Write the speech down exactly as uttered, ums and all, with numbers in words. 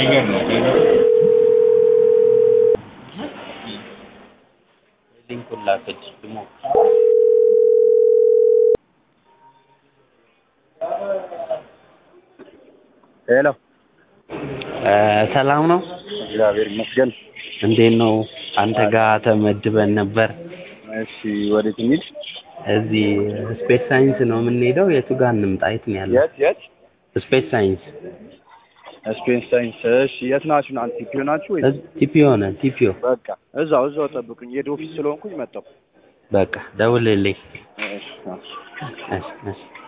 ሊንኩን ላከች ልሞክር። ሄሎ ሰላም ነው? እግዚአብሔር ይመስገን። እንዴት ነው? አንተ ጋር ተመድበን ነበር። እሺ ወዴት እንሂድ? እዚህ ስፔስ ሳይንስ ነው የምንሄደው። የቱ ጋር እንምጣ? የት ነው ያለው? የት የት? ስፔስ ሳይንስ። ስፔስ ሳይንስ። እሺ የት ናችሁ እናንተ? ቲፒዮ ናችሁ ወይ? ቲፒዮ ነን። ቲፒዮ በቃ እዛው እዛው ጠብቁኝ። የሄድ ኦፊስ ስለሆንኩኝ መጣሁ። በቃ ደውልልኝ። እሺ እሺ እሺ